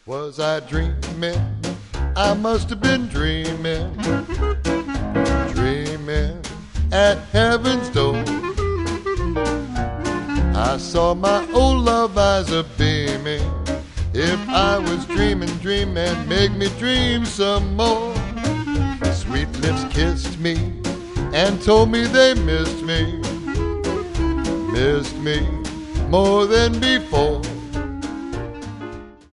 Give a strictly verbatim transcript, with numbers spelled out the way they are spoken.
Was I dreaming? I must have been dreaming, dreaming at heaven's door. I saw my old love eyes a beaming. If I was dreaming, dreaming, make me dream some more. Sweet lips kissed me and told me they missed me, missed me more than before.